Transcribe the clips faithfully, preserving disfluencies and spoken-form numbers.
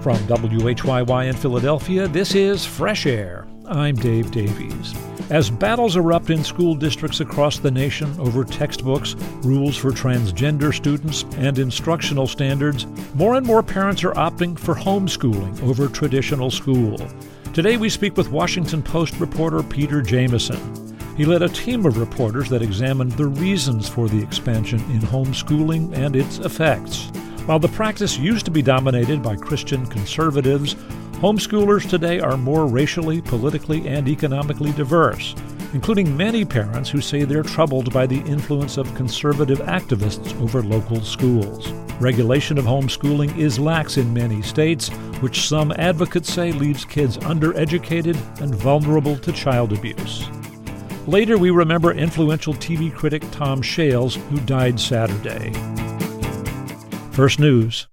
From W H Y Y in Philadelphia, this is Fresh Air. I'm Dave Davies. As battles erupt in school districts across the nation over textbooks, rules for transgender students, and instructional standards, more and more parents are opting for homeschooling over traditional school. Today we speak with Washington Post reporter Peter Jamison. He led a team of reporters that examined the reasons for the expansion in homeschooling and its effects. While the practice used to be dominated by Christian conservatives, homeschoolers today are more racially, politically, and economically diverse, including many parents who say they're troubled by the influence of conservative activists over local schools. Regulation of homeschooling is lax in many states, which some advocates say leaves kids undereducated and vulnerable to child abuse. Later, we remember influential T V critic Tom Shales, who died Saturday. First News.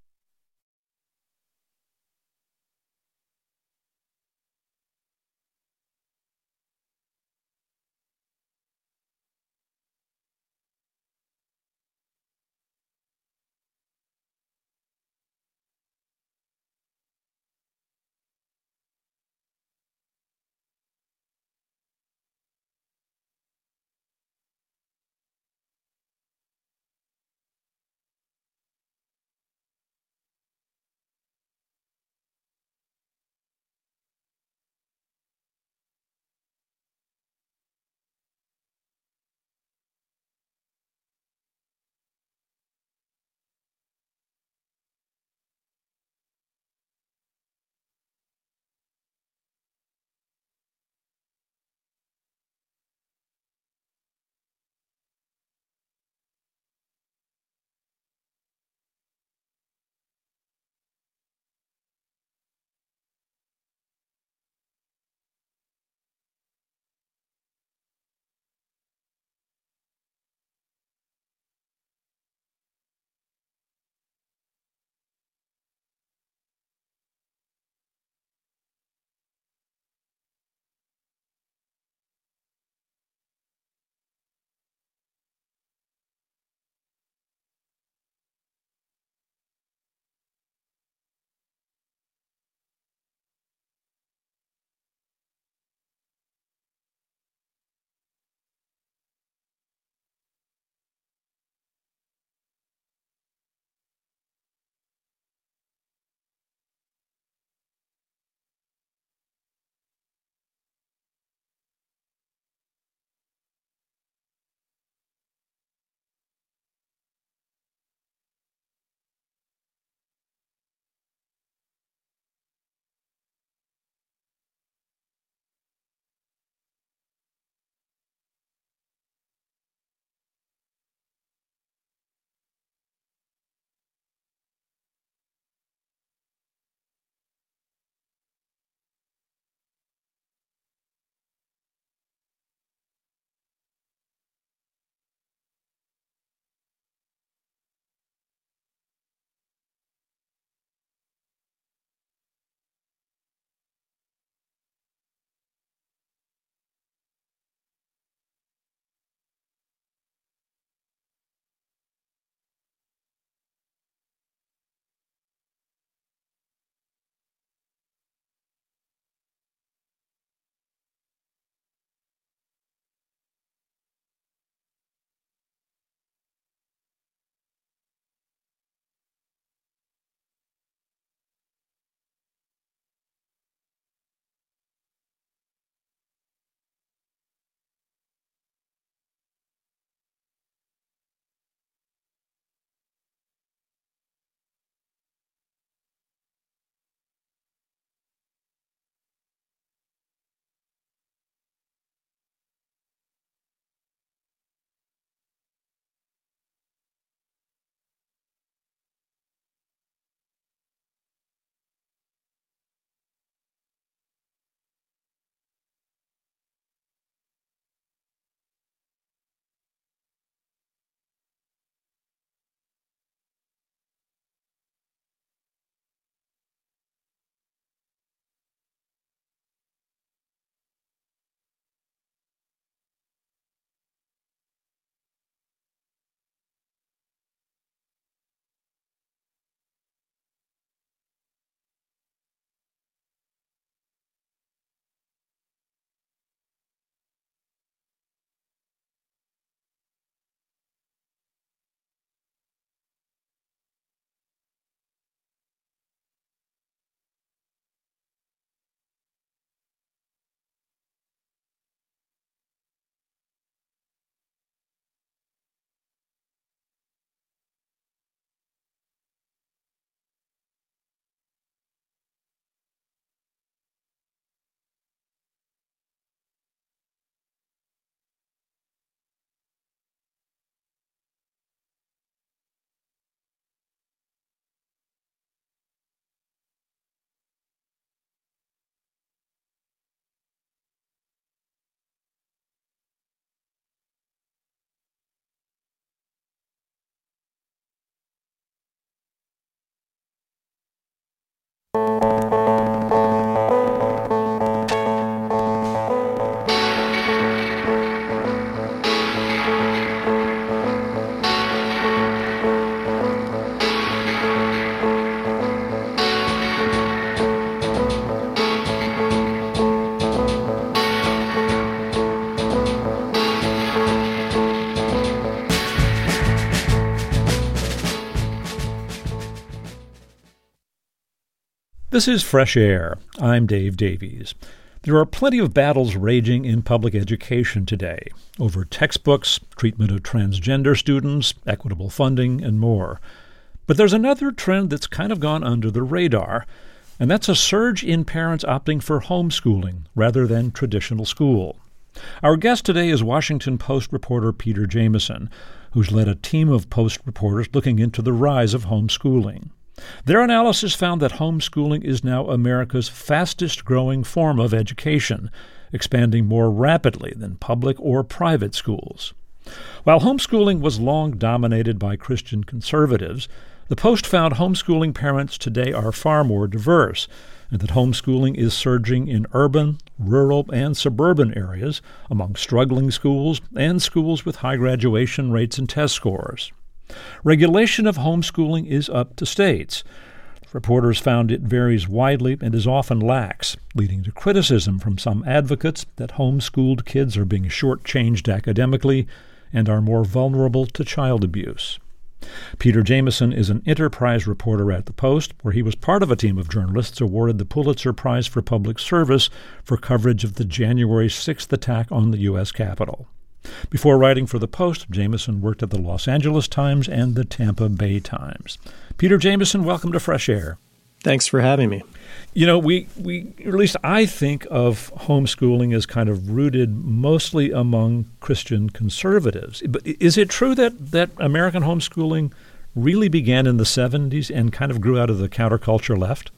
This is Fresh Air. I'm Dave Davies. There are plenty of battles raging in public education today over textbooks, treatment of transgender students, equitable funding, and more. But there's another trend that's kind of gone under the radar, and that's a surge in parents opting for homeschooling rather than traditional school. Our guest today is Washington Post reporter Peter Jamison, who's led a team of Post reporters looking into the rise of homeschooling. Their analysis found that homeschooling is now America's fastest-growing form of education, expanding more rapidly than public or private schools. While homeschooling was long dominated by Christian conservatives, the Post found homeschooling parents today are far more diverse, and that homeschooling is surging in urban, rural, and suburban areas, among struggling schools and schools with high graduation rates and test scores. Regulation of homeschooling is up to states. Reporters found it varies widely and is often lax, leading to criticism from some advocates that homeschooled kids are being shortchanged academically and are more vulnerable to child abuse. Peter Jamison is an enterprise reporter at the Post, where he was part of a team of journalists awarded the Pulitzer Prize for Public Service for coverage of the January sixth attack on the U S Capitol. Before writing for the Post, Jamison worked at the Los Angeles Times and the Tampa Bay Times. Peter Jamison, welcome to Fresh Air. Thanks for having me. You know, we, we or at least I think of homeschooling as kind of rooted mostly among Christian conservatives. But is it true that, that American homeschooling really began in the seventies and kind of grew out of the counterculture left?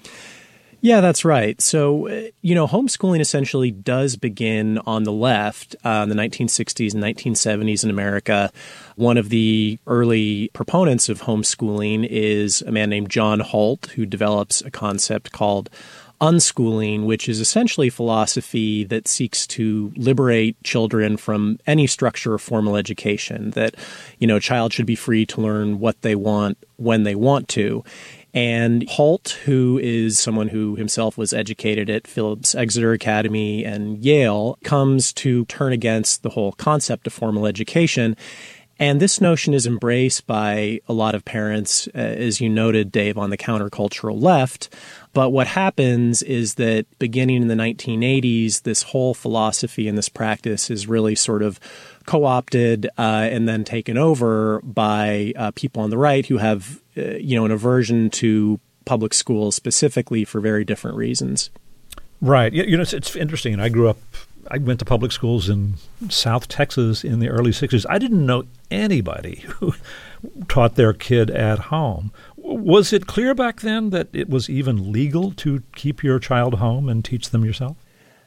Yeah, that's right. So, you know, homeschooling essentially does begin on the left uh, in the nineteen sixties and nineteen seventies in America. One of the early proponents of homeschooling is a man named John Holt, who develops a concept called unschooling, which is essentially philosophy that seeks to liberate children from any structure of formal education, that, you know, a child should be free to learn what they want when they want to. And Holt, who is someone who himself was educated at Phillips Exeter Academy and Yale, comes to turn against the whole concept of formal education. And this notion is embraced by a lot of parents, uh, as you noted, Dave, on the countercultural left. But what happens is that beginning in the nineteen eighties, this whole philosophy and this practice is really sort of co-opted uh, and then taken over by uh, people on the right who have, uh, you know, an aversion to public schools specifically for very different reasons. Right. You know, it's, it's interesting. And I grew up, I went to public schools in South Texas in the early sixties. I didn't know anybody who taught their kid at home. Was it clear back then that it was even legal to keep your child home and teach them yourself?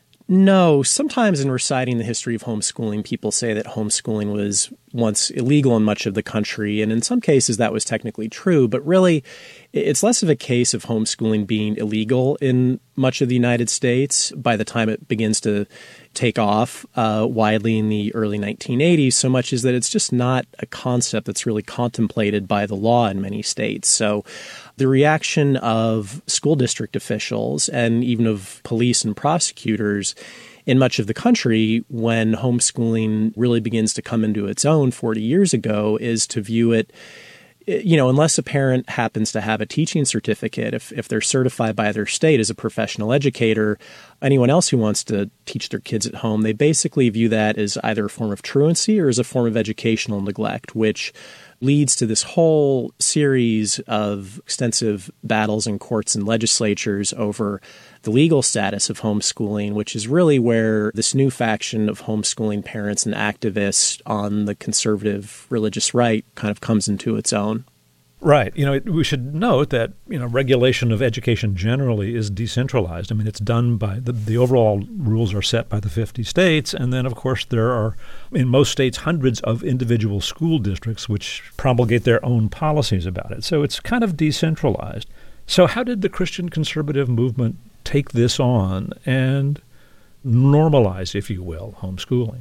No. Sometimes in reciting the history of homeschooling, people say that homeschooling was once illegal in much of the country, and in some cases that was technically true, but really it's less of a case of homeschooling being illegal in much of the United States by the time it begins to take off uh, widely in the early nineteen eighties, so much as that it's just not a concept that's really contemplated by the law in many states. So the reaction of school district officials and even of police and prosecutors in much of the country when homeschooling really begins to come into its own forty years ago is to view it, you know, unless a parent happens to have a teaching certificate, if, if they're certified by their state as a professional educator, anyone else who wants to teach their kids at home, they basically view that as either a form of truancy or as a form of educational neglect, which leads to this whole series of extensive battles in courts and legislatures over the legal status of homeschooling, which is really where this new faction of homeschooling parents and activists on the conservative religious right kind of comes into its own. Right. You know, we should note that, you know, regulation of education generally is decentralized. I mean, it's done by the, the overall rules are set by the fifty states. And then, of course, there are, in most states, hundreds of individual school districts which promulgate their own policies about it. So it's kind of decentralized. So how did the Christian conservative movement take this on and normalize, if you will, homeschooling?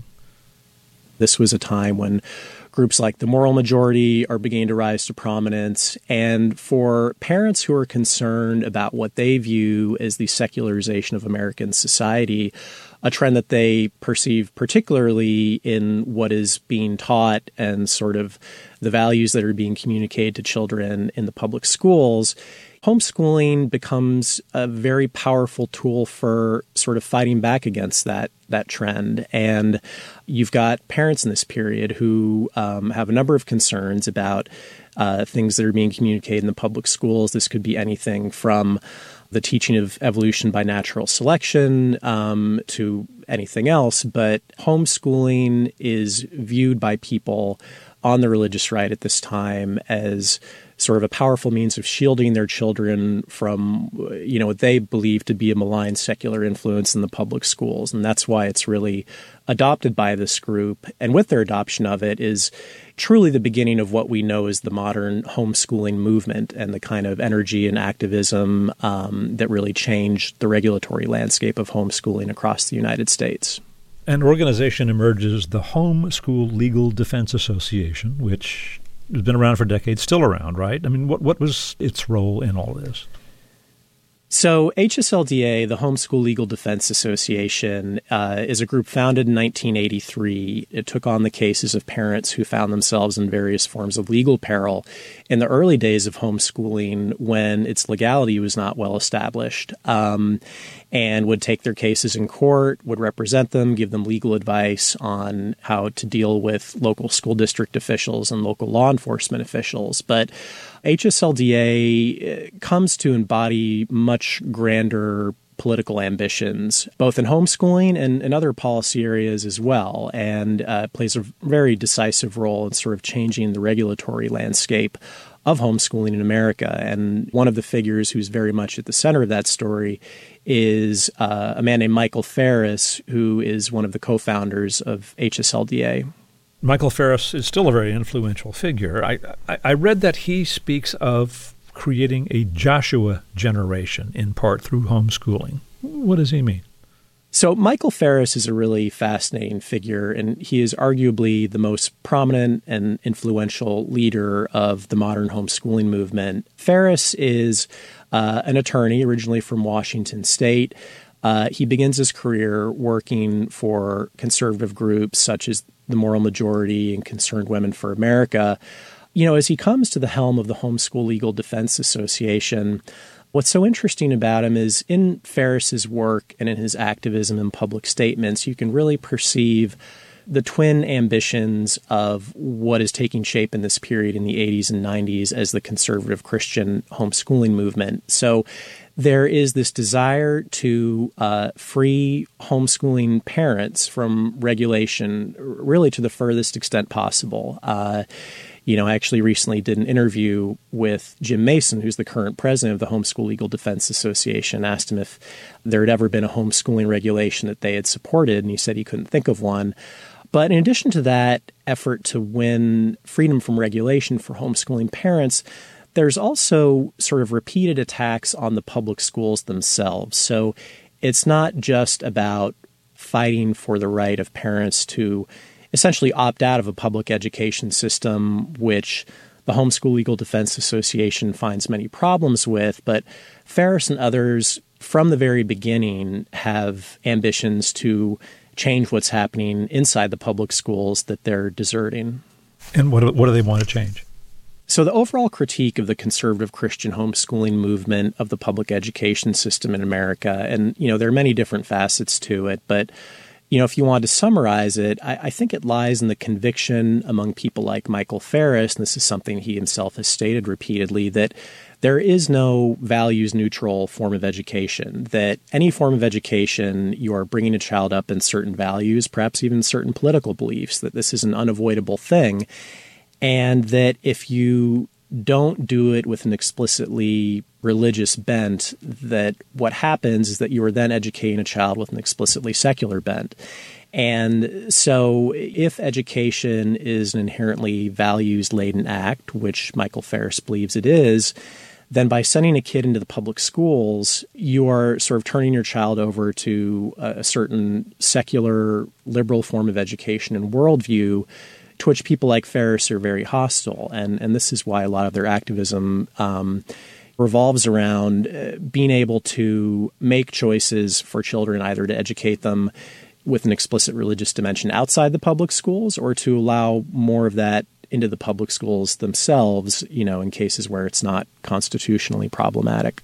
This was a time when groups like the Moral Majority are beginning to rise to prominence. And for parents who are concerned about what they view as the secularization of American society, a trend that they perceive particularly in what is being taught and sort of the values that are being communicated to children in the public schools, homeschooling becomes a very powerful tool for sort of fighting back against that that trend. And you've got parents in this period who um, have a number of concerns about uh, things that are being communicated in the public schools. This could be anything from the teaching of evolution by natural selection um, to anything else. But homeschooling is viewed by people on the religious right at this time as sort of a powerful means of shielding their children from, you know, what they believe to be a malign secular influence in the public schools. And that's why it's really adopted by this group. And with their adoption of it is truly the beginning of what we know as the modern homeschooling movement and the kind of energy and activism um, that really changed the regulatory landscape of homeschooling across the United States. An organization emerges, the Homeschool Legal Defense Association, which has been around for decades, still around, right? I mean, what, what was its role in all this? So H S L D A, the Homeschool Legal Defense Association, uh, is a group founded in nineteen eighty-three. It took on the cases of parents who found themselves in various forms of legal peril in the early days of homeschooling when its legality was not well established, um, and would take their cases in court, would represent them, give them legal advice on how to deal with local school district officials and local law enforcement officials. But H S L D A comes to embody much grander political ambitions, both in homeschooling and in other policy areas as well, and uh, plays a very decisive role in sort of changing the regulatory landscape of homeschooling in America. And one of the figures who's very much at the center of that story is uh, a man named Michael Farris, who is one of the co-founders of H S L D A. Michael Farris is still a very influential figure. I, I, I read that he speaks of creating a Joshua generation in part through homeschooling. What does he mean? So Michael Farris is a really fascinating figure, and he is arguably the most prominent and influential leader of the modern homeschooling movement. Farris is uh, an attorney originally from Washington State. Uh, he begins his career working for conservative groups such as the Moral Majority and Concerned Women for America. You know, as he comes to the helm of the Homeschool Legal Defense Association, what's so interesting about him is in Farris's work and in his activism and public statements, you can really perceive the twin ambitions of what is taking shape in this period in the eighties and nineties as the conservative Christian homeschooling movement. So there is this desire to uh, free homeschooling parents from regulation really to the furthest extent possible. Uh, you know, I actually recently did an interview with Jim Mason, who's the current president of the Homeschool Legal Defense Association, asked him if there had ever been a homeschooling regulation that they had supported, and he said he couldn't think of one. But in addition to that effort to win freedom from regulation for homeschooling parents, there's also sort of repeated attacks on the public schools themselves. So it's not just about fighting for the right of parents to essentially opt out of a public education system, which the Homeschool Legal Defense Association finds many problems with, but Farris and others from the very beginning have ambitions to change what's happening inside the public schools that they're deserting. And what, what do they want to change? So the overall critique of the conservative Christian homeschooling movement of the public education system in America, and, you know, there are many different facets to it, but, you know, if you wanted to summarize it, I, I think it lies in the conviction among people like Michael Farris, and this is something he himself has stated repeatedly, that there is no values-neutral form of education, that any form of education, you are bringing a child up in certain values, perhaps even certain political beliefs, that this is an unavoidable thing, and that if you don't do it with an explicitly religious bent, that what happens is that you are then educating a child with an explicitly secular bent. And so if education is an inherently values-laden act, which Michael Farris believes it is, then by sending a kid into the public schools, you are sort of turning your child over to a certain secular, liberal form of education and worldview to which people like Farris are very hostile. And, and this is why a lot of their activism um, revolves around uh, being able to make choices for children, either to educate them with an explicit religious dimension outside the public schools or to allow more of that into the public schools themselves, you know, in cases where it's not constitutionally problematic.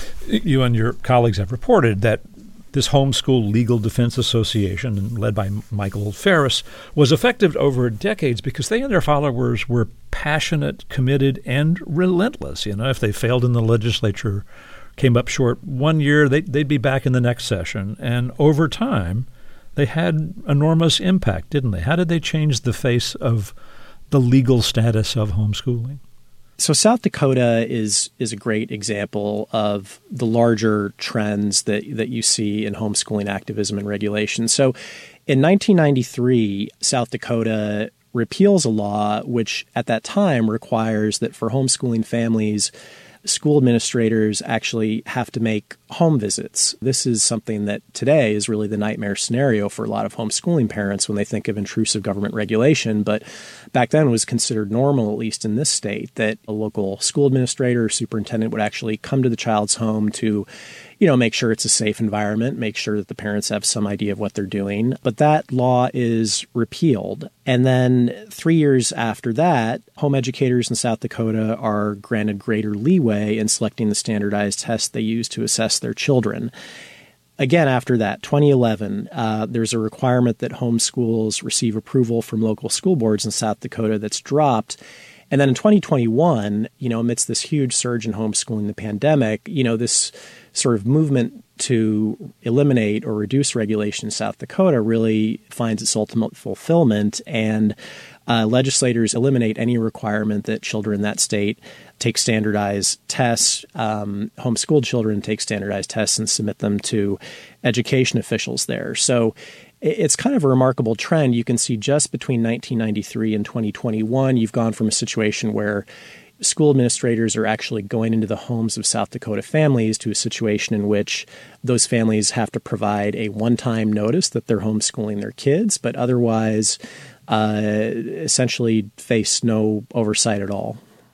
You and your colleagues have reported that this Homeschool Legal Defense Association, led by Michael Farris, was effective over decades because they and their followers were passionate, committed, and relentless. You know, if they failed in the legislature, came up short one year, they, they'd be back in the next session. And over time, they had enormous impact, didn't they? How did they change the face of the legal status of homeschooling? So South Dakota is is a great example of the larger trends that, that you see in homeschooling activism and regulation. So in nineteen ninety-three, South Dakota repeals a law which at that time requires that for homeschooling families, school administrators actually have to make home visits. This is something that today is really the nightmare scenario for a lot of homeschooling parents when they think of intrusive government regulation. But back then it was considered normal, at least in this state, that a local school administrator or superintendent would actually come to the child's home to, you know, make sure it's a safe environment, make sure that the parents have some idea of what they're doing. But that law is repealed. And then three years after that, home educators in South Dakota are granted greater leeway in selecting the standardized tests they use to assess their children. Again, after that, twenty eleven, uh, there's a requirement that homeschools receive approval from local school boards in South Dakota that's dropped. And then in twenty twenty-one, you know, amidst this huge surge in homeschooling, the pandemic, you know, this sort of movement to eliminate or reduce regulation in South Dakota really finds its ultimate fulfillment. And uh, legislators eliminate any requirement that children in that state take standardized tests, um, homeschooled children take standardized tests and submit them to education officials there. So it's kind of a remarkable trend. You can see just between nineteen ninety-three and twenty twenty-one, you've gone from a situation where school administrators are actually going into the homes of South Dakota families to a situation in which those families have to provide a one-time notice that they're homeschooling their kids, but otherwise uh, essentially face no oversight at all.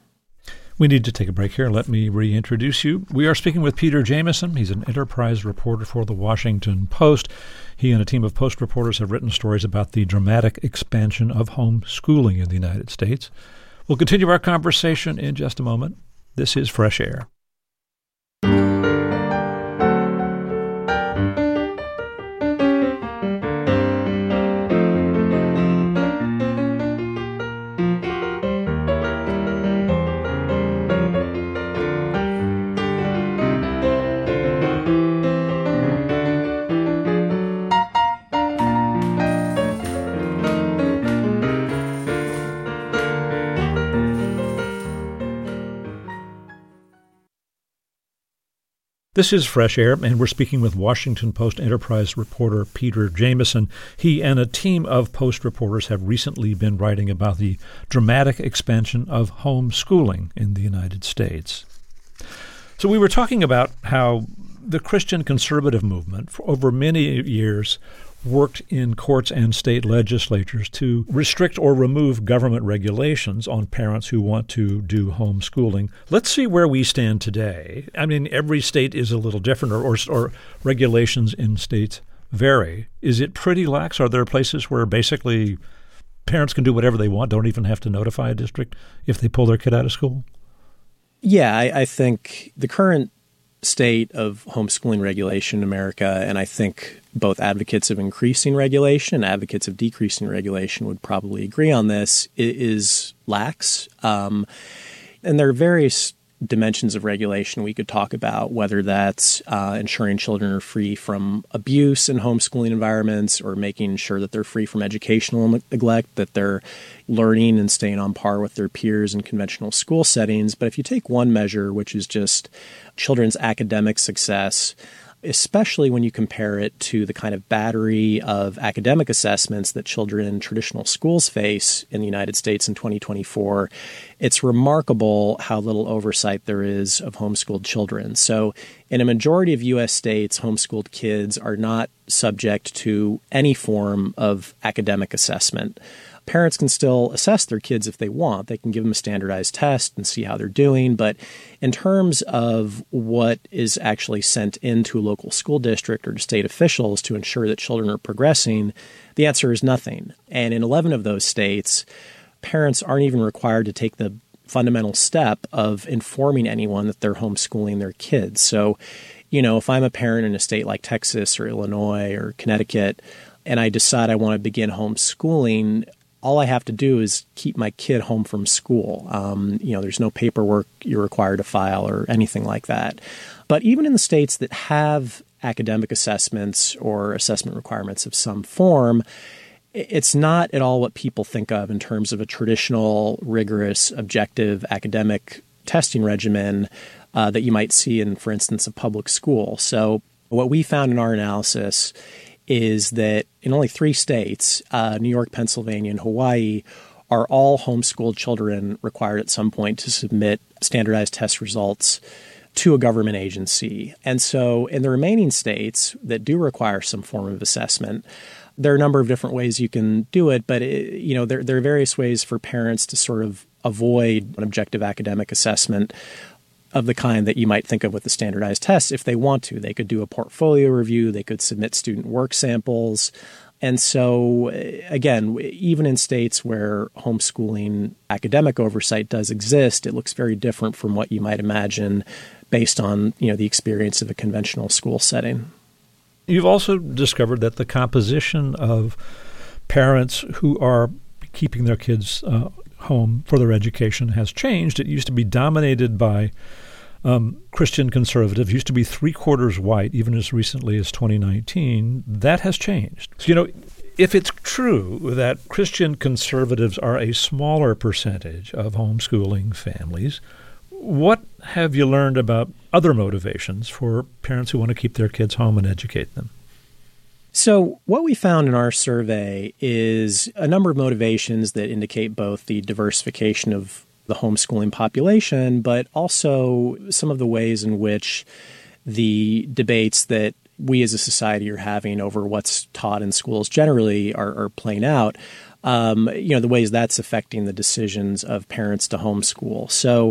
We need to take a break here. Let me reintroduce you. We are speaking with Peter Jamison. He's an enterprise reporter for the Washington Post. He and a team of Post reporters have written stories about the dramatic expansion of homeschooling in the United States. We'll continue our conversation in just a moment. This is Fresh Air. This is Fresh Air, and we're speaking with Washington Post enterprise reporter Peter Jamison. He and a team of Post reporters have recently been writing about the dramatic expansion of homeschooling in the United States. So we were talking about how the Christian conservative movement for over many years worked in courts and state legislatures to restrict or remove government regulations on parents who want to do homeschooling. Let's see where we stand today. I mean, every state is a little different, or, or, or regulations in states vary. Is it pretty lax? Are there places where basically parents can do whatever they want, don't even have to notify a district if they pull their kid out of school? Yeah, I, I think the current state of homeschooling regulation in America, and I think both advocates of increasing regulation and advocates of decreasing regulation would probably agree on this, is lax. Um, and there are various dimensions of regulation we could talk about, whether that's uh, ensuring children are free from abuse in homeschooling environments, or making sure that they're free from educational neglect, that they're learning and staying on par with their peers in conventional school settings. But if you take one measure, which is just children's academic success, especially when you compare it to the kind of battery of academic assessments that children in traditional schools face in the United States in twenty twenty-four, it's remarkable how little oversight there is of homeschooled children. So in a majority of U S states, homeschooled kids are not subject to any form of academic assessment. Parents can still assess their kids if they want. They can give them a standardized test and see how they're doing. But in terms of what is actually sent into a local school district or to state officials to ensure that children are progressing, the answer is nothing. And in eleven of those states, parents aren't even required to take the fundamental step of informing anyone that they're homeschooling their kids. So, you know, if I'm a parent in a state like Texas or Illinois or Connecticut, and I decide I want to begin homeschooling, all I have to do is keep my kid home from school. Um, you know, there's no paperwork you're required to file or anything like that. But even in the states that have academic assessments or assessment requirements of some form, it's not at all what people think of in terms of a traditional, rigorous, objective academic testing regimen uh, that you might see in, for instance, a public school. So what we found in our analysis is that in only three states, uh, New York, Pennsylvania, and Hawaii, are all homeschooled children required at some point to submit standardized test results to a government agency. And so in the remaining states that do require some form of assessment, there are a number of different ways you can do it, but it, you know there, there are various ways for parents to sort of avoid an objective academic assessment of the kind that you might think of with the standardized tests if they want to. They could do a portfolio review, they could submit student work samples. And so, again, even in states where homeschooling academic oversight does exist, it looks very different from what you might imagine based on, you know, the experience of a conventional school setting. You've also discovered that the composition of parents who are keeping their kids uh, home for their education has changed. It used to be dominated by um, Christian conservatives, used to be three-quarters white, even as recently as twenty nineteen. That has changed. So, you know, if it's true that Christian conservatives are a smaller percentage of homeschooling families, what have you learned about other motivations for parents who want to keep their kids home and educate them? So what we found in our survey is a number of motivations that indicate both the diversification of the homeschooling population, but also some of the ways in which the debates that we as a society are having over what's taught in schools generally are, are playing out. Um, you know, the ways that's affecting the decisions of parents to homeschool. So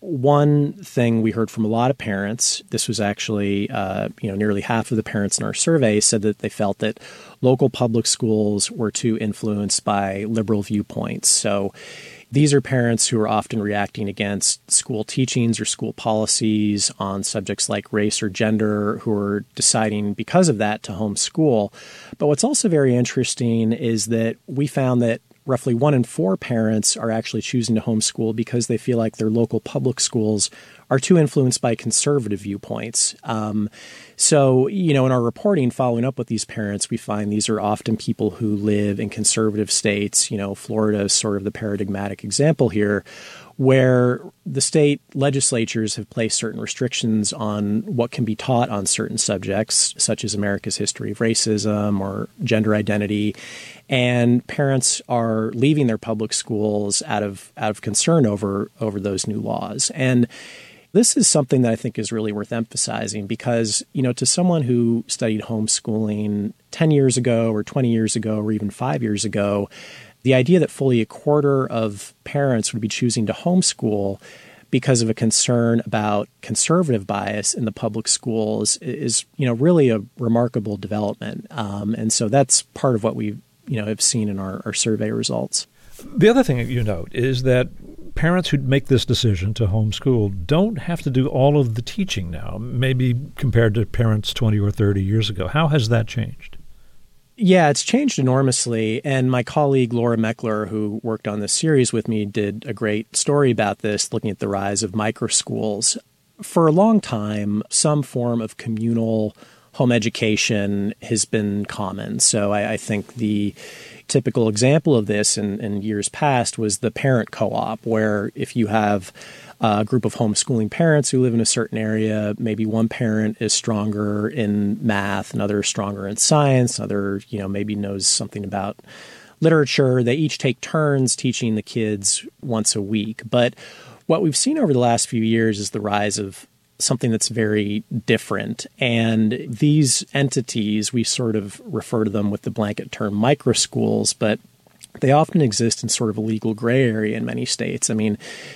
one thing we heard from a lot of parents, this was actually, uh, you know, nearly half of the parents in our survey said that they felt that local public schools were too influenced by liberal viewpoints. So these are parents who are often reacting against school teachings or school policies on subjects like race or gender, who are deciding because of that to homeschool. But what's also very interesting is that we found that roughly one in four parents are actually choosing to homeschool because they feel like their local public schools are too influenced by conservative viewpoints. Um, so, you know, in our reporting following up with these parents, we find these are often people who live in conservative states. You know, Florida is sort of the paradigmatic example here, where the state legislatures have placed certain restrictions on what can be taught on certain subjects, such as America's history of racism or gender identity. And parents are leaving their public schools out of out of concern over over those new laws. And this is something that I think is really worth emphasizing because, you know, to someone who studied homeschooling ten years ago or twenty years ago or even five years ago, the idea that fully a quarter of parents would be choosing to homeschool because of a concern about conservative bias in the public schools is, you know, really a remarkable development. Um, and so that's part of what we, you know, have seen in our, our survey results. The other thing that you note is that parents who make this decision to homeschool don't have to do all of the teaching now, maybe compared to parents twenty or thirty years ago. How has that changed? Yeah, it's changed enormously. And my colleague Laura Meckler, who worked on this series with me, did a great story about this, looking at the rise of microschools. For a long time, some form of communal home education has been common. So I, I think the typical example of this in, in years past was the parent co-op, where if you have a group of homeschooling parents who live in a certain area, maybe one parent is stronger in math, another is stronger in science, another, you know, maybe knows something about literature. They each take turns teaching the kids once a week. But what we've seen over the last few years is the rise of something that's very different. And these entities, we sort of refer to them with the blanket term microschools, but they often exist in sort of a legal gray area in many states. I mean,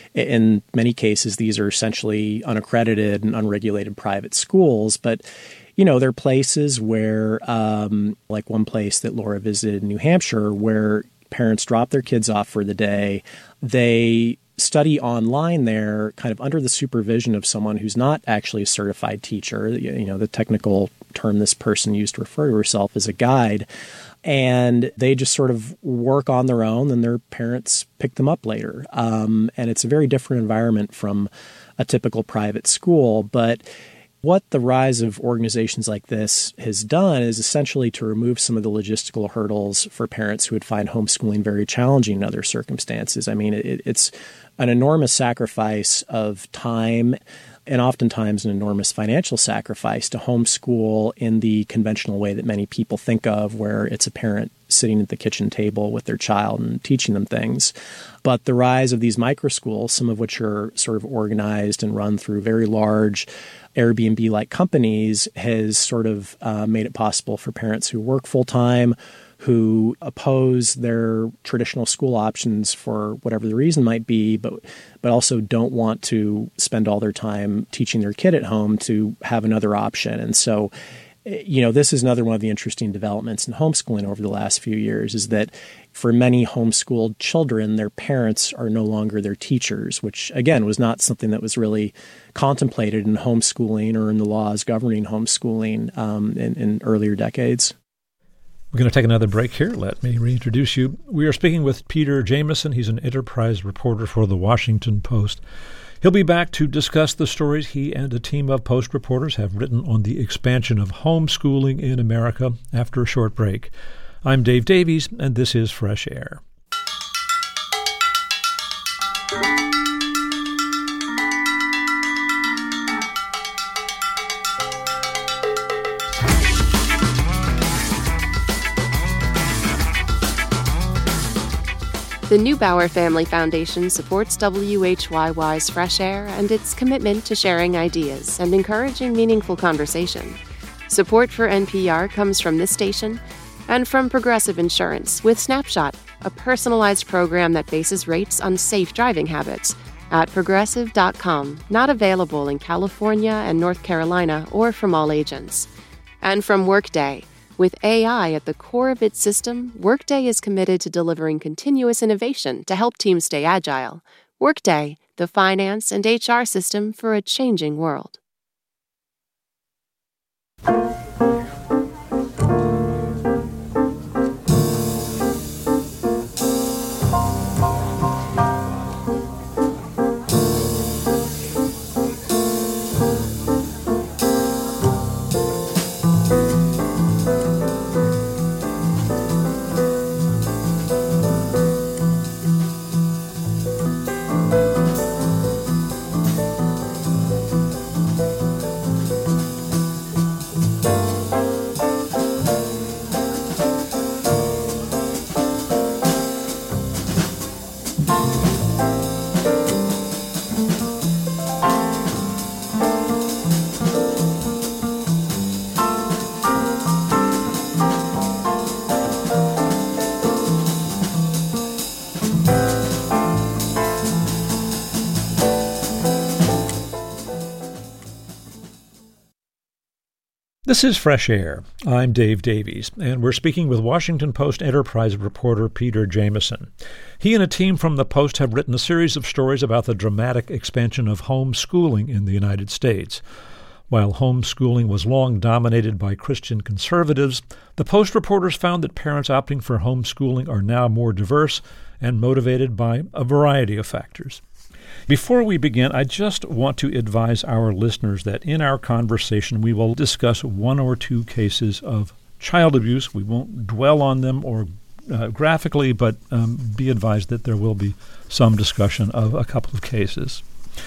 in many cases, these are essentially unaccredited and unregulated private schools, but you know, there are places where, um, like one place that Laura visited in New Hampshire, where parents drop their kids off for the day. They study online there kind of under the supervision of someone who's not actually a certified teacher. You know, the technical term this person used to refer to herself as a guide. And they just sort of work on their own, and their parents pick them up later. Um, and it's a very different environment from a typical private school. But what the rise of organizations like this has done is essentially to remove some of the logistical hurdles for parents who would find homeschooling very challenging in other circumstances. I mean, it, it's an enormous sacrifice of time and oftentimes an enormous financial sacrifice to homeschool in the conventional way that many people think of, where it's a parent sitting at the kitchen table with their child and teaching them things. But the rise of these microschools, some of which are sort of organized and run through very large Airbnb-like companies, has sort of uh, made it possible for parents who work full-time, who oppose their traditional school options for whatever the reason might be, but but also don't want to spend all their time teaching their kid at home, to have another option. And so, you know, this is another one of the interesting developments in homeschooling over the last few years, is that for many homeschooled children, their parents are no longer their teachers, which, again, was not something that was really contemplated in homeschooling or in the laws governing homeschooling um, in, in earlier decades. We're going to take another break here. Let me reintroduce you. We are speaking with Peter Jamison. He's an enterprise reporter for The Washington Post. He'll be back to discuss the stories he and a team of Post reporters have written on the expansion of homeschooling in America after a short break. I'm Dave Davies, and this is Fresh Air. The Neubauer Family Foundation supports W H Y Y's Fresh Air and its commitment to sharing ideas and encouraging meaningful conversation. Support for N P R comes from this station and from Progressive Insurance with Snapshot, a personalized program that bases rates on safe driving habits, at progressive dot com, not available in California and North Carolina or from all agents. And from Workday. With A I at the core of its system, Workday is committed to delivering continuous innovation to help teams stay agile. Workday, the finance and H R system for a changing world. This is Fresh Air. I'm Dave Davies, and we're speaking with Washington Post enterprise reporter Peter Jamison. He and a team from the Post have written a series of stories about the dramatic expansion of homeschooling in the United States. While homeschooling was long dominated by Christian conservatives, the Post reporters found that parents opting for homeschooling are now more diverse and motivated by a variety of factors. Before we begin, I just want to advise our listeners that in our conversation we will discuss one or two cases of child abuse. We won't dwell on them or uh, graphically, but um, be advised that there will be some discussion of a couple of cases.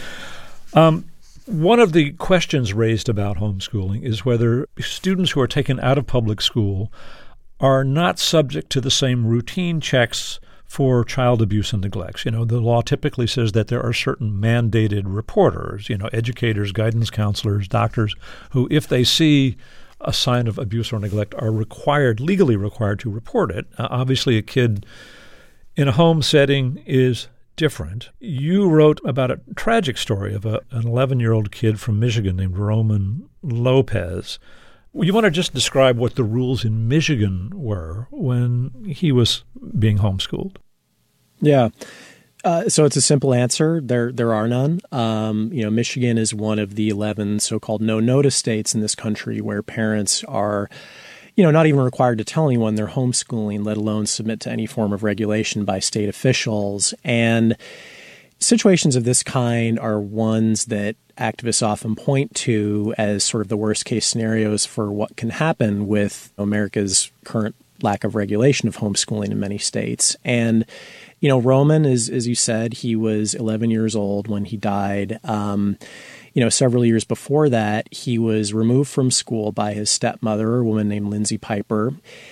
Um, one of the questions raised about homeschooling is whether students who are taken out of public school are not subject to the same routine checks for child abuse and neglect. You know, the law typically says that there are certain mandated reporters, you know, educators, guidance counselors, doctors, who, if they see a sign of abuse or neglect, are required, legally required to report it. Uh, obviously, a kid in a home setting is different. You wrote about a tragic story of a, an eleven-year-old kid from Michigan named Roman Lopez. You want to just describe what the rules in Michigan were when he was being homeschooled? Yeah. Uh, so it's a simple answer. There there are none. Um, you know, Michigan is one of the eleven so-called no-notice states in this country where parents are, you know, not even required to tell anyone they're homeschooling, let alone submit to any form of regulation by state officials. And situations of this kind are ones that activists often point to as sort of the worst-case scenarios for what can happen with America's current lack of regulation of homeschooling in many states. And you know, Roman, is, as you said, he was eleven years old when he died. Um, you know, several years before that, he was removed from school by his stepmother, a woman named Lindsay Piper.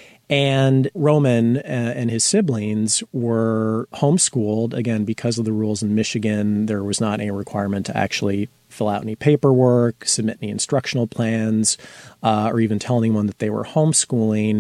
And Roman uh, and his siblings were homeschooled. Again, because of the rules in Michigan, there was not any requirement to actually fill out any paperwork, submit any instructional plans, uh, or even tell anyone that they were homeschooling.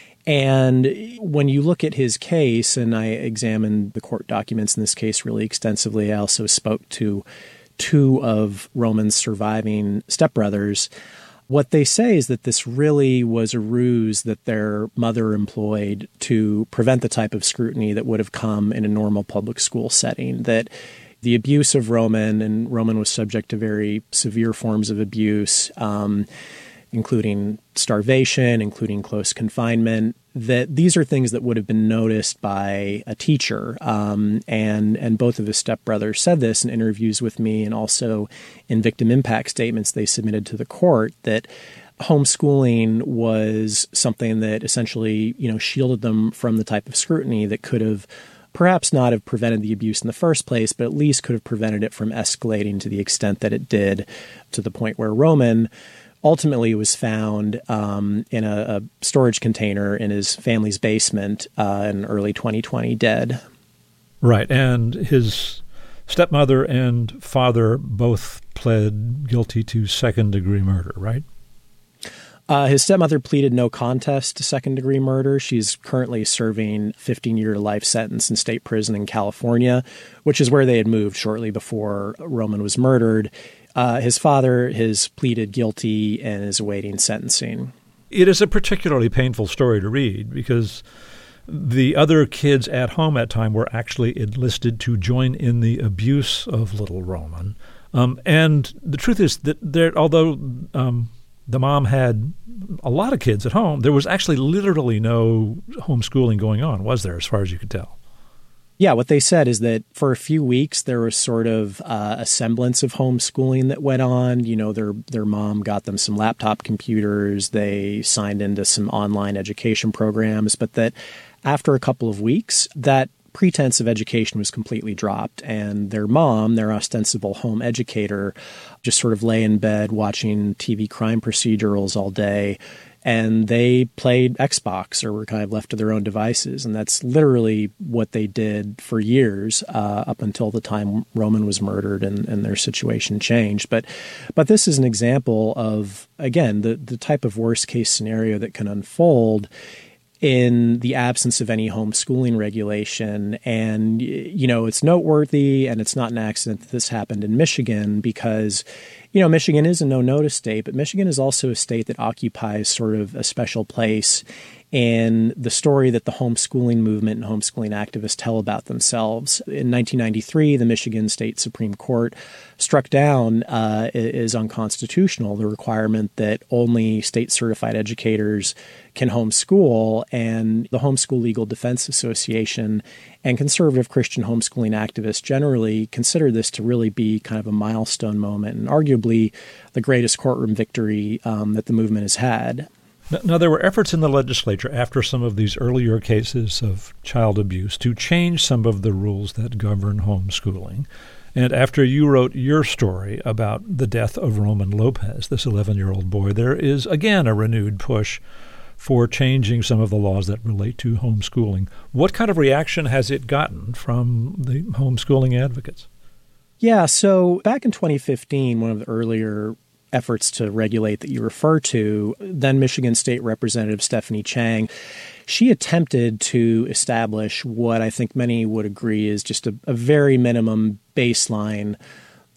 And when you look at his case, and I examined the court documents in this case really extensively, I also spoke to two of Roman's surviving stepbrothers. What they say is that this really was a ruse that their mother employed to prevent the type of scrutiny that would have come in a normal public school setting, that the abuse of Roman, and Roman was subject to very severe forms of abuse, um, including starvation, including close confinement, that these are things that would have been noticed by a teacher. Um, and, and both of his stepbrothers said this in interviews with me and also in victim impact statements they submitted to the court, that homeschooling was something that essentially, you know, shielded them from the type of scrutiny that could have perhaps not have prevented the abuse in the first place, but at least could have prevented it from escalating to the extent that it did, to the point where Roman ultimately was found um, in a, a storage container in his family's basement uh, in early twenty twenty, dead. Right. And his stepmother and father both pled guilty to second-degree murder, right? Uh, his stepmother pleaded no contest to second-degree murder. She's currently serving a fifteen-year life sentence in state prison in California, which is where they had moved shortly before Roman was murdered. Uh, his father has pleaded guilty and is awaiting sentencing. It is a particularly painful story to read because the other kids at home at time were actually enlisted to join in the abuse of little Roman. Um, and the truth is that there, although um, the mom had a lot of kids at home, there was actually literally no homeschooling going on, was there, as far as you could tell? Yeah, what they said is that for a few weeks there was sort of uh, a semblance of homeschooling that went on. You know, their their mom got them some laptop computers. They signed into some online education programs, but that after a couple of weeks, that pretense of education was completely dropped. And their mom, their ostensible home educator, just sort of lay in bed watching T V crime procedurals all day. And they played Xbox or were kind of left to their own devices. And that's literally what they did for years uh, up until the time Roman was murdered and, and their situation changed. But but this is an example of, again, the, the type of worst case scenario that can unfold in the absence of any homeschooling regulation. And, you know, it's noteworthy and it's not an accident that this happened in Michigan because, you know, Michigan is a no-notice state, but Michigan is also a state that occupies sort of a special place in the story that the homeschooling movement and homeschooling activists tell about themselves. In nineteen ninety-three, the Michigan State Supreme Court struck down uh, as unconstitutional the requirement that only state-certified educators can homeschool, and the Homeschool Legal Defense Association and conservative Christian homeschooling activists generally consider this to really be kind of a milestone moment and arguably the greatest courtroom victory um, that the movement has had. Now, there were efforts in the legislature after some of these earlier cases of child abuse to change some of the rules that govern homeschooling. And after you wrote your story about the death of Roman Lopez, this eleven-year-old boy, there is again a renewed push for changing some of the laws that relate to homeschooling. What kind of reaction has it gotten from the homeschooling advocates? Yeah, so back in twenty fifteen, one of the earlier efforts to regulate that you refer to, then Michigan State Representative Stephanie Chang, she attempted to establish what I think many would agree is just a, a very minimum baseline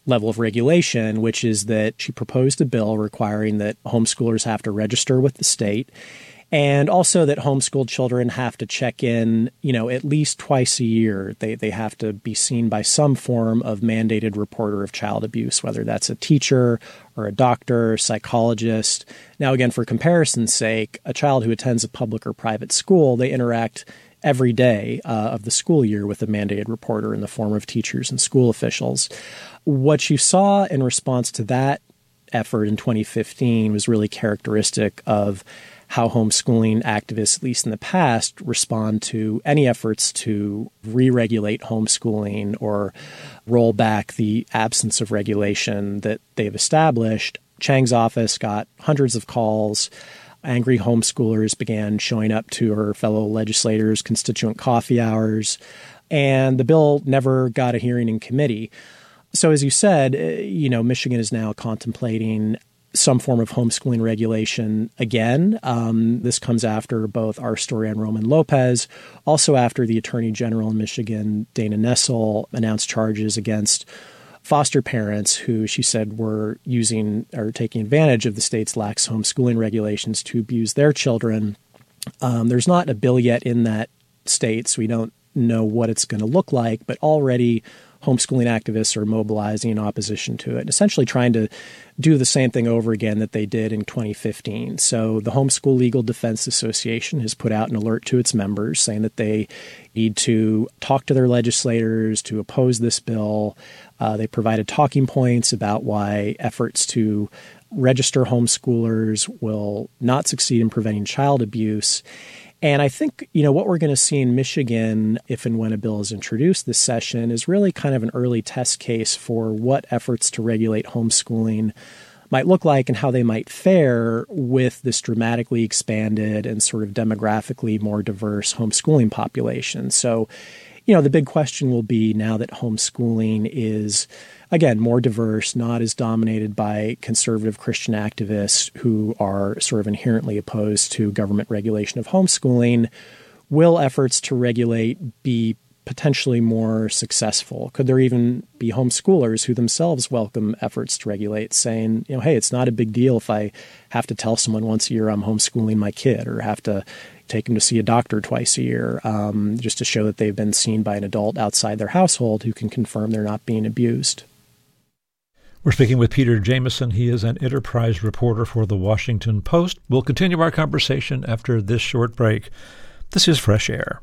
level of regulation, which is that she proposed a bill requiring that homeschoolers have to register with the state, and also that homeschooled children have to check in, you know, at least twice a year. They they have to be seen by some form of mandated reporter of child abuse, whether that's a teacher or a doctor, psychologist. Now, again, for comparison's sake, a child who attends a public or private school, they interact every day uh, of the school year with a mandated reporter in the form of teachers and school officials. What you saw in response to that effort in twenty fifteen was really characteristic of how homeschooling activists, at least in the past, respond to any efforts to re-regulate homeschooling or roll back the absence of regulation that they've established. Chang's office got hundreds of calls. Angry homeschoolers began showing up to her fellow legislators' constituent coffee hours, and the bill never got a hearing in committee. So as you said, you know, Michigan is now contemplating some form of homeschooling regulation again. Um, this comes after both our story on Roman Lopez, also after the Attorney General in Michigan, Dana Nessel, announced charges against foster parents who she said were using or taking advantage of the state's lax homeschooling regulations to abuse their children. Um, there's not a bill yet in that state, so we don't know what it's going to look like, but already homeschooling activists are mobilizing in opposition to it, essentially trying to do the same thing over again that they did in twenty fifteen. So the Homeschool Legal Defense Association has put out an alert to its members saying that they need to talk to their legislators to oppose this bill. Uh, they provided talking points about why efforts to register homeschoolers will not succeed in preventing child abuse. And I think, you know, what we're going to see in Michigan, if and when a bill is introduced this session, is really kind of an early test case for what efforts to regulate homeschooling might look like and how they might fare with this dramatically expanded and sort of demographically more diverse homeschooling population. So, you know, the big question will be, now that homeschooling is, again, more diverse, not as dominated by conservative Christian activists who are sort of inherently opposed to government regulation of homeschooling, will efforts to regulate be potentially more successful? Could there even be homeschoolers who themselves welcome efforts to regulate, saying, you know, hey, it's not a big deal if I have to tell someone once a year I'm homeschooling my kid, or have to take them to see a doctor twice a year, um, just to show that they've been seen by an adult outside their household who can confirm they're not being abused. We're speaking with Peter Jamison. He is an enterprise reporter for The Washington Post. We'll continue our conversation after this short break. This is Fresh Air.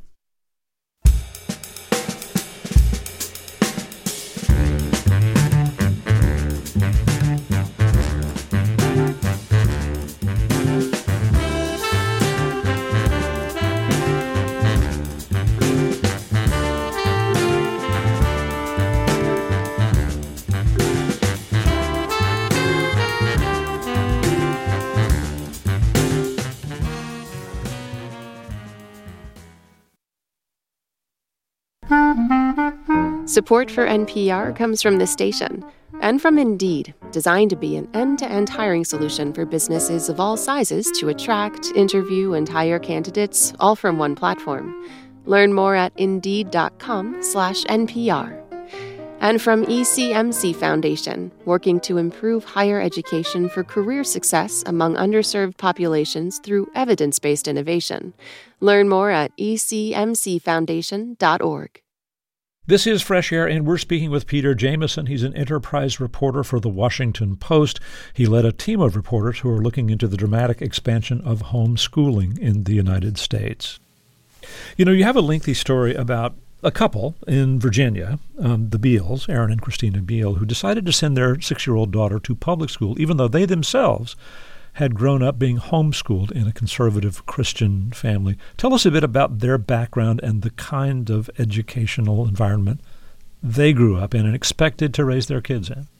Support for N P R comes from this station and from Indeed, designed to be an end-to-end hiring solution for businesses of all sizes to attract, interview, and hire candidates, all from one platform. Learn more at Indeed.com slash NPR. And from E C M C Foundation, working to improve higher education for career success among underserved populations through evidence-based innovation. Learn more at E C M C foundation dot org. This is Fresh Air, and we're speaking with Peter Jamison. He's an enterprise reporter for The Washington Post. He led a team of reporters who are looking into the dramatic expansion of homeschooling in the United States. You know, you have a lengthy story about a couple in Virginia, um, the Beals, Aaron and Christina Beal, who decided to send their six-year-old daughter to public school, even though they themselves had grown up being homeschooled in a conservative Christian family. Tell us a bit about their background and the kind of educational environment they grew up in and expected to raise their kids in.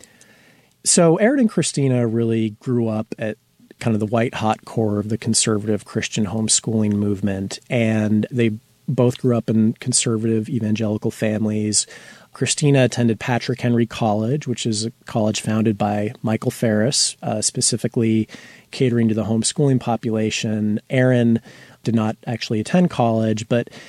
So Aaron and Christina really grew up at kind of the white-hot core of the conservative Christian homeschooling movement, and they both grew up in conservative evangelical families. Christina attended Patrick Henry College, which is a college founded by Michael Farris, uh, specifically catering to the homeschooling population. Aaron did not actually attend college, but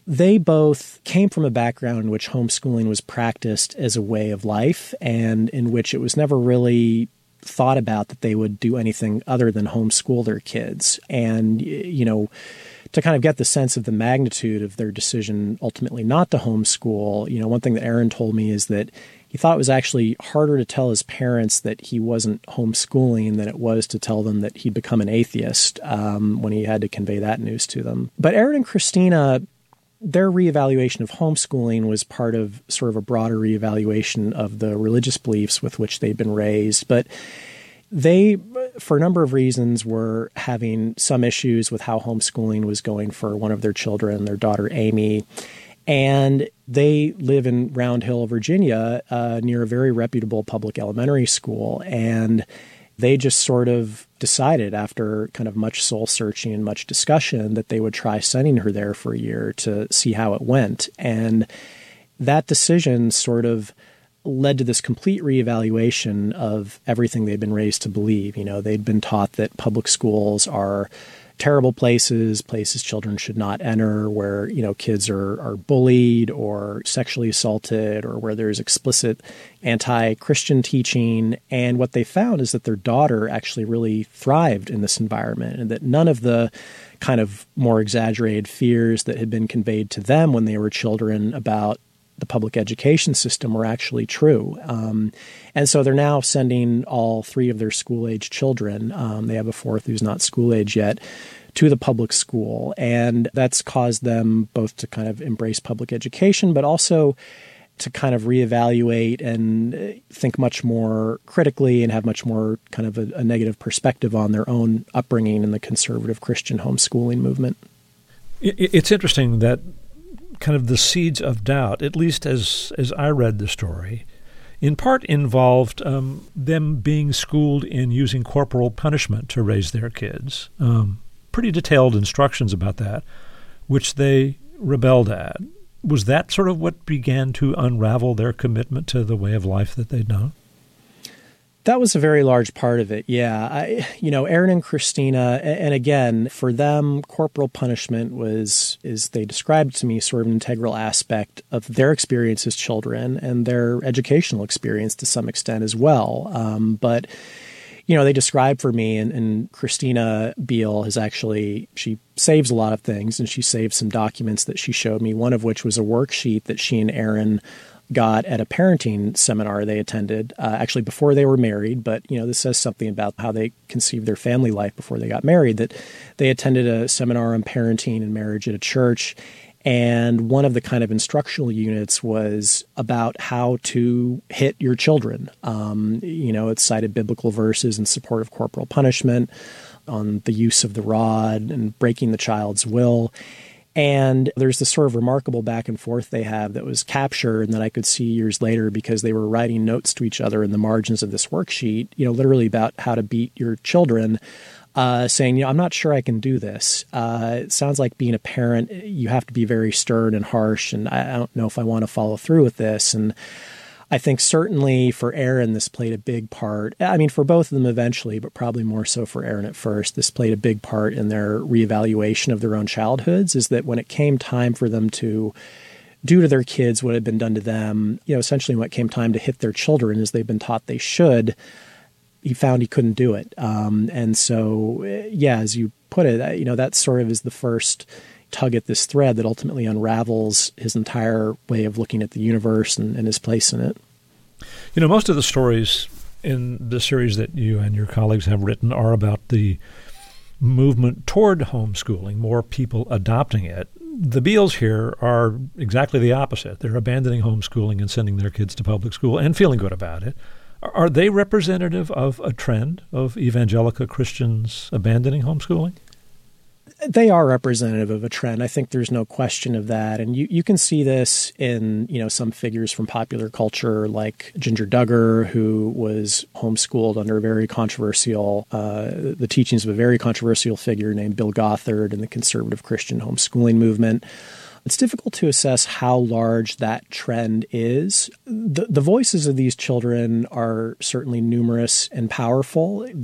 they both came from a background in which homeschooling was practiced as a way of life and in which it was never really thought about that they would do anything other than homeschool their kids. And, you know, to kind of get the sense of the magnitude of their decision ultimately not to homeschool, you know, one thing that Aaron told me is that he thought it was actually harder to tell his parents that he wasn't homeschooling than it was to tell them that he'd become an atheist um, when he had to convey that news to them. But Aaron and Christina, their reevaluation of homeschooling was part of sort of a broader reevaluation of the religious beliefs with which they'd been raised. But they, for a number of reasons, were having some issues with how homeschooling was going for one of their children, their daughter Amy. And they live in Round Hill, Virginia, uh, near a very reputable public elementary school. And they just sort of decided after kind of much soul searching and much discussion that they would try sending her there for a year to see how it went. And that decision sort of led to this complete reevaluation of everything they'd been raised to believe. You know, they'd been taught that public schools are terrible places, places children should not enter, where, you know, kids are, are bullied or sexually assaulted, or where there's explicit anti-Christian teaching. And what they found is that their daughter actually really thrived in this environment, and that none of the kind of more exaggerated fears that had been conveyed to them when they were children about the public education system were actually true. Um, and so they're now sending all three of their school-age children, um, they have a fourth who's not school-age yet, to the public school. And that's caused them both to kind of embrace public education, but also to kind of reevaluate and think much more critically and have much more kind of a, a negative perspective on their own upbringing in the conservative Christian homeschooling movement. It's interesting that kind of the seeds of doubt, at least as as I read the story, in part involved um, them being schooled in using corporal punishment to raise their kids. Um, pretty detailed instructions about that, which they rebelled at. Was that sort of what began to unravel their commitment to the way of life that they'd known? That was a very large part of it, yeah. I, you know, Aaron and Christina, and again, for them, corporal punishment was, as they described to me, sort of an integral aspect of their experience as children and their educational experience to some extent as well. Um, but, you know, they described for me, and, and Christina Beal has actually, she saves a lot of things, and she saved some documents that she showed me, one of which was a worksheet that she and Aaron got at a parenting seminar they attended, uh, actually before they were married. But, you know, this says something about how they conceived their family life before they got married, that they attended a seminar on parenting and marriage at a church. And one of the kind of instructional units was about how to hit your children. Um, you know, it cited biblical verses in support of corporal punishment, on the use of the rod and breaking the child's will. And there's this sort of remarkable back and forth they have that was captured and that I could see years later because they were writing notes to each other in the margins of this worksheet, you know, literally about how to beat your children, uh, saying, you know, I'm not sure I can do this. Uh, it sounds like being a parent, you have to be very stern and harsh, and I, I don't know if I want to follow through with this. And I think certainly for Aaron, this played a big part. I mean, for both of them eventually, but probably more so for Aaron at first, this played a big part in their reevaluation of their own childhoods, is that when it came time for them to do to their kids what had been done to them, you know, essentially when it came time to hit their children as they've been taught they should, he found he couldn't do it. Um, and so, yeah, as you put it, you know, that sort of is the first tug at this thread that ultimately unravels his entire way of looking at the universe and, and his place in it. You know, most of the stories in the series that you and your colleagues have written are about the movement toward homeschooling, more people adopting it. The Beals here are exactly the opposite. They're abandoning homeschooling and sending their kids to public school and feeling good about it. Are they representative of a trend of evangelical Christians abandoning homeschooling? They are representative of a trend. I think there's no question of that. And you, you can see this in, you know, some figures from popular culture like Ginger Duggar, who was homeschooled under a very controversial, uh, the teachings of a very controversial figure named Bill Gothard in the conservative Christian homeschooling movement. It's difficult to assess how large that trend is. The, the voices of these children are certainly numerous and powerful. The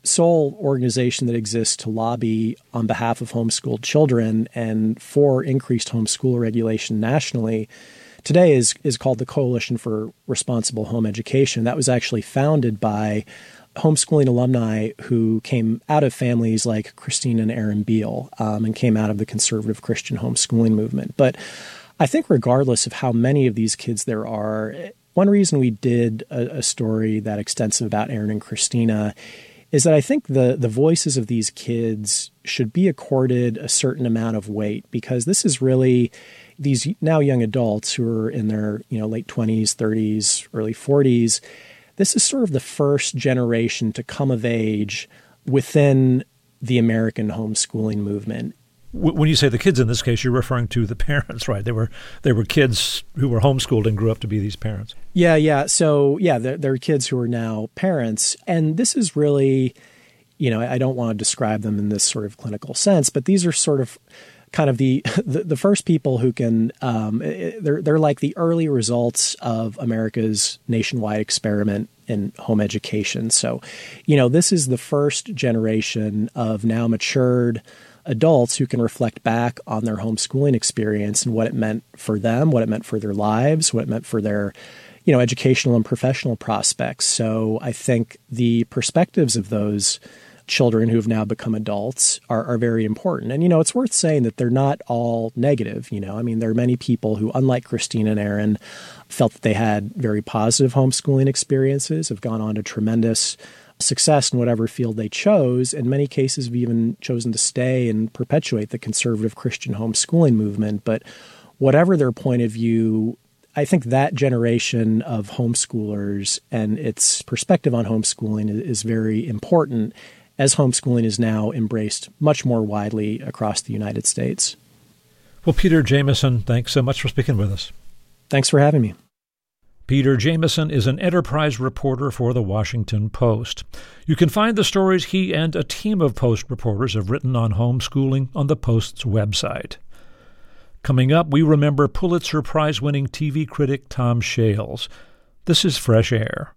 sole organization that exists to lobby on behalf of homeschooled children and for increased homeschool regulation nationally today is is called the Coalition for Responsible Home Education. That was actually founded by homeschooling alumni who came out of families like Christine and Aaron Beal um, and came out of the conservative Christian homeschooling movement. But I think regardless of how many of these kids there are, one reason we did a, a story that extensive about Aaron and Christina is that I think the the voices of these kids should be accorded a certain amount of weight, because this is really these now young adults who are in their, you know, late twenties, thirties, early forties. This is sort of the first generation to come of age within the American homeschooling movement. When you say the kids in this case, you're referring to the parents, right? They were they were kids who were homeschooled and grew up to be these parents. Yeah, yeah. So, yeah, they're, they're kids who are now parents. And this is really, you know, I don't want to describe them in this sort of clinical sense, but these are sort of kind of the the, the first people who can, um, they're, they're like the early results of America's nationwide experiment in home education. So, you know, this is the first generation of now matured adults who can reflect back on their homeschooling experience and what it meant for them, what it meant for their lives, what it meant for their, you know, educational and professional prospects. So I think the perspectives of those children who have now become adults are, are very important. And, you know, it's worth saying that they're not all negative. You know, I mean, there are many people who, unlike Christine and Aaron, felt that they had very positive homeschooling experiences, have gone on to tremendous success in whatever field they chose. In many cases, have even chosen to stay and perpetuate the conservative Christian homeschooling movement. But whatever their point of view, I think that generation of homeschoolers and its perspective on homeschooling is very important, as homeschooling is now embraced much more widely across the United States. Well, Peter Jamison, thanks so much for speaking with us. Thanks for having me. Peter Jamison is an enterprise reporter for The Washington Post. You can find the stories he and a team of Post reporters have written on homeschooling on the Post's website. Coming up, we remember Pulitzer Prize-winning T V critic Tom Shales. This is Fresh Air.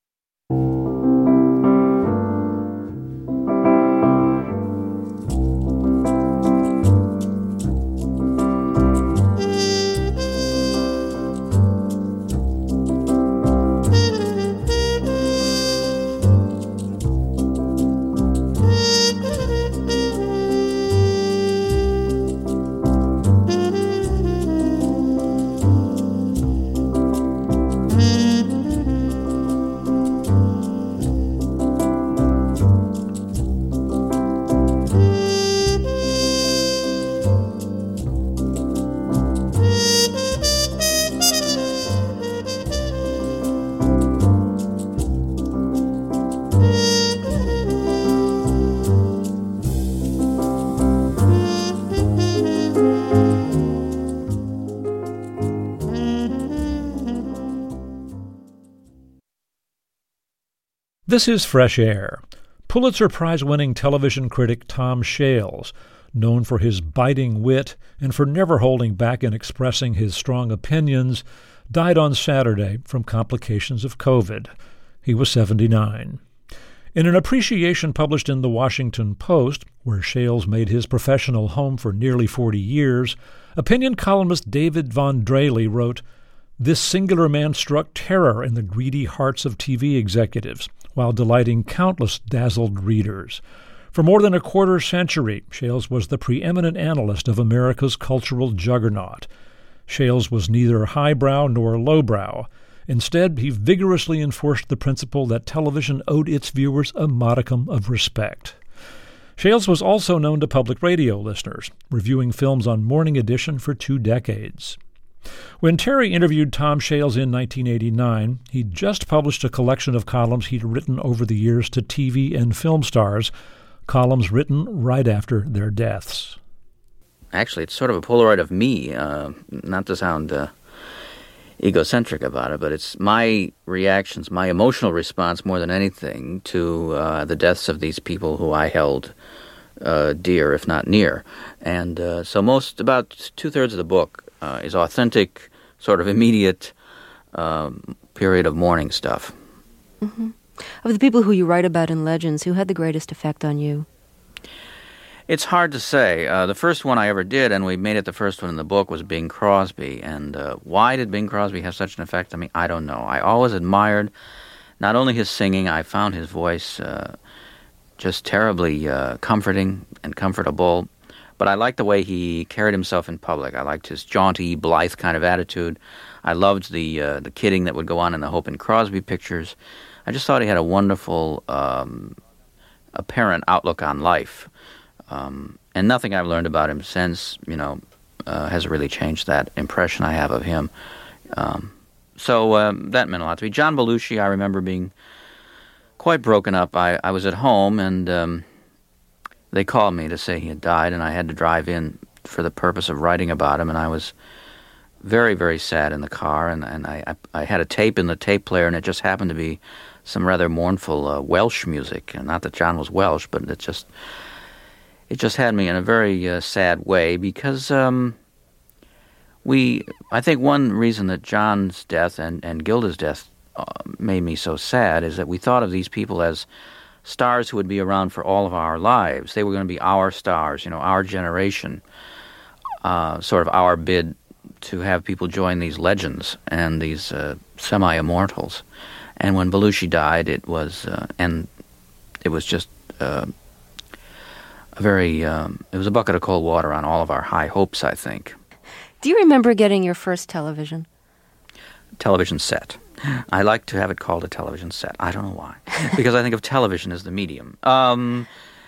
This is Fresh Air. Pulitzer Prize-winning television critic Tom Shales, known for his biting wit and for never holding back in expressing his strong opinions, died on Saturday from complications of COVID. He was seventy-nine. In an appreciation published in The Washington Post, where Shales made his professional home for nearly forty years, opinion columnist David Von Draley wrote, "This singular man struck terror in the greedy hearts of T V executives, while delighting countless dazzled readers. For more than a quarter century, Shales was the preeminent analyst of America's cultural juggernaut. Shales was neither highbrow nor lowbrow. Instead, he vigorously enforced the principle that television owed its viewers a modicum of respect." Shales was also known to public radio listeners, reviewing films on Morning Edition for two decades. When Terry interviewed Tom Shales in nineteen eighty-nine, he'd just published a collection of columns he'd written over the years to T V and film stars, columns written right after their deaths. Actually, it's sort of a Polaroid of me, uh, not to sound uh, egocentric about it, but it's my reactions, my emotional response more than anything to uh, the deaths of these people who I held uh, dear, if not near. And uh, so most, about two-thirds of the book Uh, is authentic, sort of immediate um, period of mourning stuff. Mm-hmm. Of the people who you write about in Legends, who had the greatest effect on you? It's hard to say. Uh, the first one I ever did, and we made it the first one in the book, was Bing Crosby. And uh, why did Bing Crosby have such an effect on me? I don't know. I always admired not only his singing, I found his voice uh, just terribly uh, comforting and comfortable, but I liked the way he carried himself in public. I liked his jaunty, blithe kind of attitude. I loved the uh, the kidding that would go on in the Hope and Crosby pictures. I just thought he had a wonderful, um, apparent outlook on life. Um, and nothing I've learned about him since, you know, uh, has really changed that impression I have of him. Um, so um, that meant a lot to me. John Belushi, I remember being quite broken up. I, I was at home, and um, they called me to say he had died, and I had to drive in for the purpose of writing about him, and I was very, very sad in the car, and, and I, I, I had a tape in the tape player, and it just happened to be some rather mournful uh, Welsh music. And not that John was Welsh, but it just... It just had me in a very uh, sad way because um, we, I think one reason that John's death and, and Gilda's death uh, made me so sad is that we thought of these people as stars who would be around for all of our lives. They were going to be our stars, you know, our generation, uh, sort of our bid to have people join these legends and these uh, semi-immortals. And when Belushi died, it was, uh, and it was just... Uh, A very, um, it was a bucket of cold water on all of our high hopes, I think. Do you remember getting your first television? Television set. I like to have it called a television set. I don't know why. Because I think of television as the medium. Um,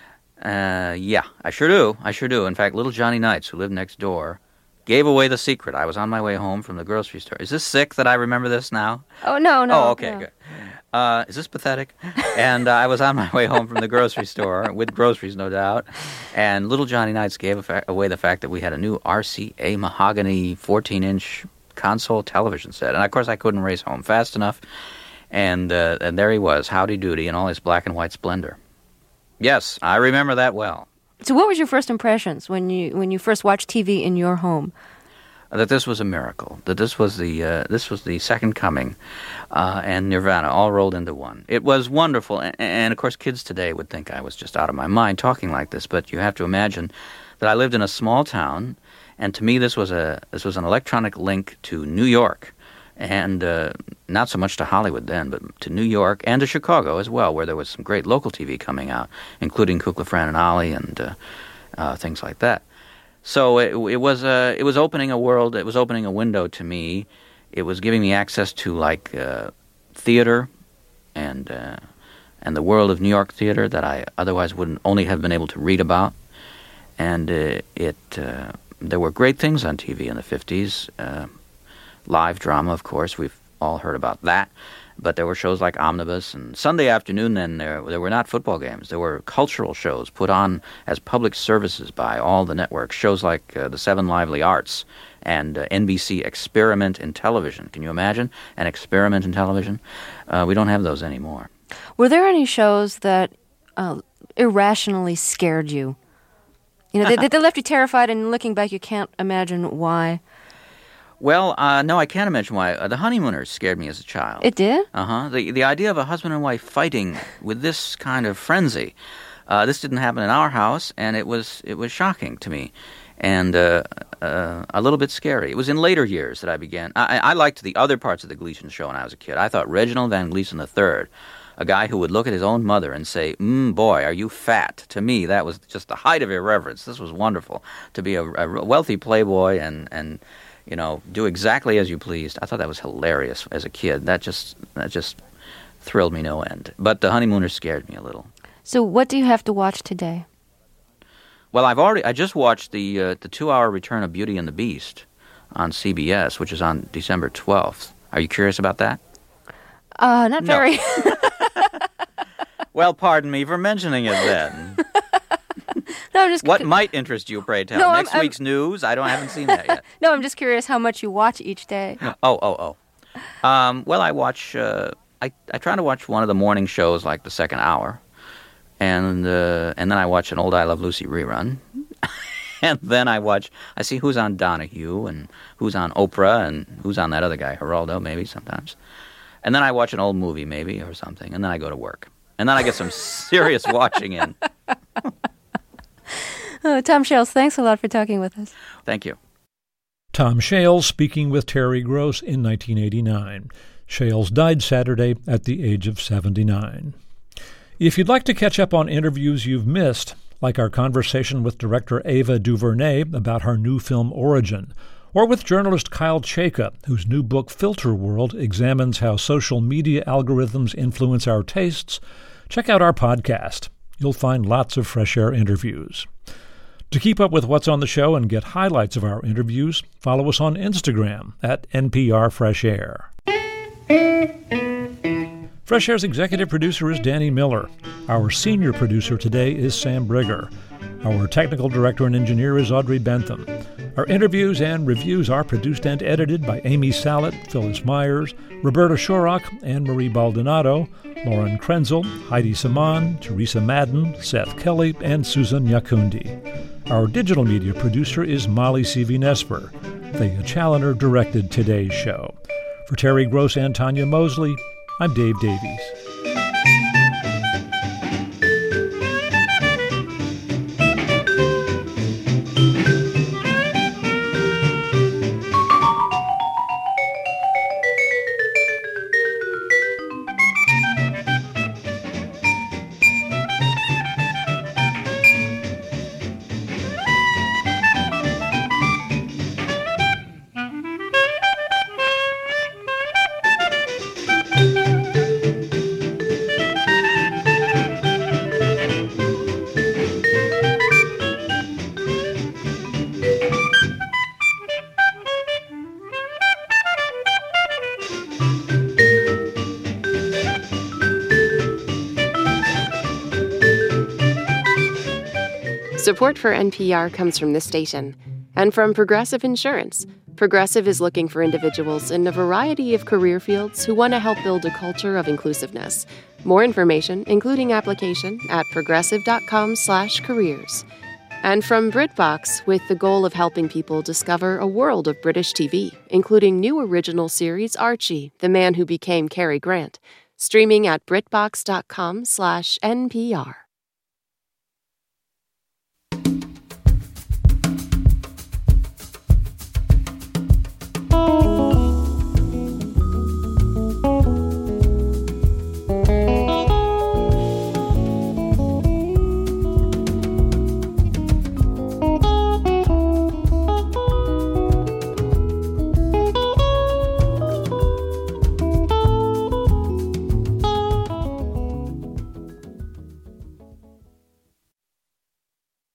uh, yeah, I sure do. I sure do. In fact, little Johnny Knights, who lived next door, gave away the secret. I was on my way home from the grocery store. Is this sick that I remember this now? Oh, no, no. Oh, okay, no. good. Uh, is this pathetic? And uh, I was on my way home from the grocery store, with groceries, no doubt, and little Johnny Knights gave a fa- away the fact that we had a new R C A mahogany fourteen-inch console television set. And, of course, I couldn't race home fast enough, and uh, and there he was, howdy doody, in all his black and white splendor. Yes, I remember that well. So what was your first impressions when you when you first watched T V in your home? That this was a miracle, that this was the uh, this was the second coming, uh, and Nirvana all rolled into one. It was wonderful, and, and of course kids today would think I was just out of my mind talking like this, but you have to imagine that I lived in a small town, and to me this was a this was an electronic link to New York, and uh, not so much to Hollywood then, but to New York and to Chicago as well, where there was some great local T V coming out, including Kukla, Fran, and Ollie, and uh, uh, things like that. So it, it was uh, it was opening a world. It was opening a window to me. It was giving me access to like uh, theater, and uh, and the world of New York theater that I otherwise wouldn't only have been able to read about. And uh, it uh, there were great things on T V in the fifties. Uh, live drama, of course, we've all heard about that. But there were shows like Omnibus, and Sunday afternoon then there, there were not football games. There were cultural shows put on as public services by all the networks, shows like uh, the Seven Lively Arts and uh, N B C Experiment in Television. Can you imagine an experiment in television? Uh, we don't have those anymore. Were there any shows that uh, irrationally scared you? You know, they, they left you terrified, and looking back, you can't imagine why. Well, uh, no, I can't imagine why. Uh, the Honeymooners scared me as a child. It did? Uh-huh. The the idea of a husband and wife fighting with this kind of frenzy, uh, this didn't happen in our house, and it was it was shocking to me, and uh, uh, a little bit scary. It was in later years that I began. I, I liked the other parts of the Gleason show when I was a kid. I thought Reginald Van Gleason the third, a guy who would look at his own mother and say, mm, boy, are you fat? To me, that was just the height of irreverence. This was wonderful, to be a, a wealthy playboy and... and you know, do exactly as you pleased. I thought that was hilarious as a kid. That just that just thrilled me no end. But the Honeymooners scared me a little. So what do you have to watch today? Well, I've already I just watched the uh, the two-hour return of Beauty and the Beast on C B S, which is on December twelfth. Are you curious about that? Uh, not no. very. Well, pardon me for mentioning it then. No, I'm just what might interest you, pray tell? No, Next I'm, week's I'm... news? I don't I haven't seen that yet. No, I'm just curious how much you watch each day. Oh, oh, oh. Um, well, I watch. Uh, I I try to watch one of the morning shows, like the second hour, and uh, and then I watch an old I Love Lucy rerun, and then I watch. I see who's on Donahue and who's on Oprah and who's on that other guy, Geraldo, maybe sometimes. And then I watch an old movie maybe or something, and then I go to work. And then I get some serious watching in. Oh, Tom Shales, thanks a lot for talking with us. Thank you. Tom Shales speaking with Terry Gross in nineteen eighty-nine. Shales died Saturday at the age of seventy-nine. If you'd like to catch up on interviews you've missed, like our conversation with director Ava DuVernay about her new film Origin, or with journalist Kyle Chayka, whose new book Filter World examines how social media algorithms influence our tastes, check out our podcast. You'll find lots of Fresh Air interviews. To keep up with what's on the show and get highlights of our interviews, follow us on Instagram at N P R Fresh Air. Fresh Air's executive producer is Danny Miller. Our senior producer today is Sam Brigger. Our technical director and engineer is Audrey Bentham. Our interviews and reviews are produced and edited by Amy Salet, Phyllis Myers, Roberta Shorrock, Anne-Marie Baldonado, Lauren Krenzel, Heidi Saman, Teresa Madden, Seth Kelly, and Susan Yakundi. Our digital media producer is Molly Seavy-Nesper. Thea Challoner directed today's show. For Terry Gross and Tanya Mosley, I'm Dave Davies. Support for N P R comes from this station and from Progressive Insurance. Progressive is looking for individuals in a variety of career fields who want to help build a culture of inclusiveness. More information, including application, at progressive.com slash careers. And from BritBox, with the goal of helping people discover a world of British T V, including new original series Archie, the man who became Cary Grant, streaming at britbox.com slash NPR.